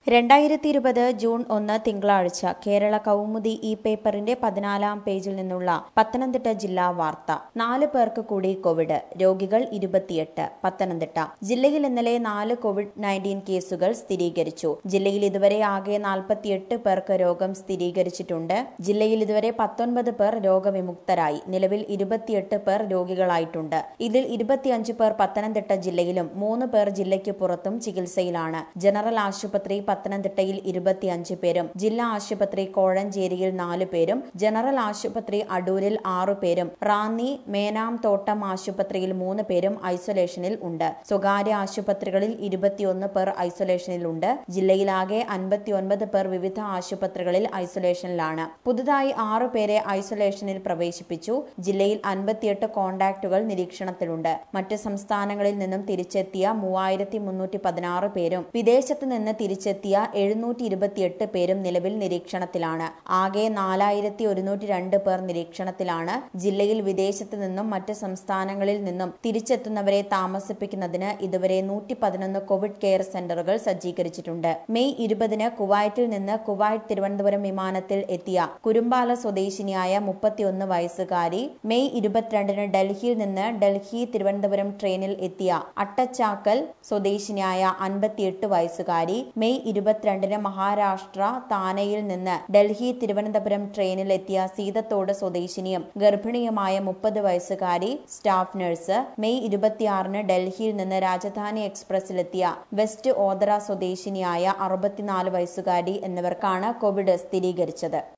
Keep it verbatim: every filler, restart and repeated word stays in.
രണ്ടായിരത്തി ഇരുപത് ജൂൺ ഒന്ന് തിങ്കളാഴ്ച കേരള കൗമുദി ഈ പേപ്പറിന്റെ പതിനാലാം പേജിൽ നിന്നുള്ള പത്തനംതിട്ട ജില്ലാ വാർത്ത. നാല് പേർക്ക് കൂടി കോവിഡ്, രോഗികൾ ഇരുപത്തിയെട്ട്. പത്തനംതിട്ട ജില്ലയിൽ ഇന്നലെ നാല് കോവിഡ് നയൻറ്റീൻ കേസുകൾ സ്ഥിരീകരിച്ചു. ജില്ലയിൽ ഇതുവരെ ആകെ നാൽപ്പത്തിയെട്ട് പേർക്ക് രോഗം സ്ഥിരീകരിച്ചിട്ടുണ്ട്. ജില്ലയിൽ ഇതുവരെ പത്തൊൻപത് പേർ രോഗവിമുക്തരായി. നിലവിൽ ഇരുപത്തിയെട്ട് പേർ രോഗികളായിട്ടുണ്ട്. ഇതിൽ ഇരുപത്തിയഞ്ച് പേർ പത്തനംതിട്ട ജില്ലയിലും മൂന്ന് പേർ ജില്ലയ്ക്ക് പുറത്തും ചികിത്സയിലാണ്. ജനറൽ ആശുപത്രി പത്തനംതിട്ടയിൽ ഇരുപത്തിയഞ്ച് പേരും, ജില്ലാ ആശുപത്രി കോഴഞ്ചേരിയിൽ നാലു പേരും, ജനറൽ ആശുപത്രി അടൂരിൽ ആറു പേരും, റാന്നി മേനാംതോട്ടം ആശുപത്രിയിൽ മൂന്ന് പേരും ഐസൊലേഷനിൽ ഉണ്ട്. സ്വകാര്യ ആശുപത്രികളിൽ ഇരുപത്തിയൊന്ന് പേർ ഐസൊലേഷനിലുണ്ട്. ജില്ലയിലാകെ അൻപത്തിയൊൻപത് പേർ വിവിധ ആശുപത്രികളിൽ ഐസൊലേഷനിലാണ്. പുതുതായി ആറു പേരെ ഐസൊലേഷനിൽ പ്രവേശിപ്പിച്ചു. ജില്ലയിൽ അൻപത്തിയെട്ട് കോണ്ടാക്ടുകൾ നിരീക്ഷണത്തിലുണ്ട്. മറ്റ് സംസ്ഥാനങ്ങളിൽ നിന്നും തിരിച്ചെത്തിയ മൂവായിരത്തി മുന്നൂറ്റി പതിനാറ് പേരും വിദേശത്ത് നിന്ന് തിരിച്ചെത്തിയ എഴുന്നൂറ്റി ഇരുപത്തിയെട്ട് പേരും നിലവിൽ നിരീക്ഷണത്തിലാണ്. ആകെ നാലായിരത്തി ഒരുന്നൂറ്റി രണ്ട് പേർ നിരീക്ഷണത്തിലാണ്. ജില്ലയിൽ വിദേശത്ത് നിന്നും മറ്റ് സംസ്ഥാനങ്ങളിൽ നിന്നും തിരിച്ചെത്തുന്നവരെ താമസിപ്പിക്കുന്നതിന് ഇതുവരെ നൂറ്റി പതിനൊന്ന് കോവിഡ് കെയർ സെന്ററുകൾ സജ്ജീകരിച്ചിട്ടുണ്ട്. മെയ് ഇരുപതിന് കുവൈറ്റിൽ നിന്ന് കുവൈറ്റ് തിരുവനന്തപുരം വിമാനത്തിൽ എത്തിയ കുരുമ്പാല സ്വദേശിനിയായ മുപ്പത്തിയൊന്ന് വയസ്സുകാരി, മെയ് ഇരുപത്തിരണ്ടിന് ഡൽഹിയിൽ നിന്ന് ഡൽഹി തിരുവനന്തപുരം ട്രെയിനിൽ എത്തിയ അട്ടച്ചാക്കൽ സ്വദേശിനിയായ അൻപത്തിയെട്ട് വയസ്സുകാരി, മെയ് ഇരുപത്തിരണ്ടിന് മഹാരാഷ്ട്ര താനെയിൽ നിന്ന് ഡൽഹി തിരുവനന്തപുരം ട്രെയിനിൽ എത്തിയ സീതത്തോട് സ്വദേശിനിയും ഗർഭിണിയുമായ മുപ്പത് വയസ്സുകാരി സ്റ്റാഫ് നഴ്സ്, മെയ് ഇരുപത്തിയാറിന് ഡൽഹിയിൽ നിന്ന് രാജധാനി എക്സ്പ്രസിലെത്തിയ വെസ്റ്റ് ഓതറ സ്വദേശിനിയായ അറുപത്തിനാല് വയസ്സുകാരി എന്നിവർക്കാണ് കോവിഡ് സ്ഥിരീകരിച്ചത്.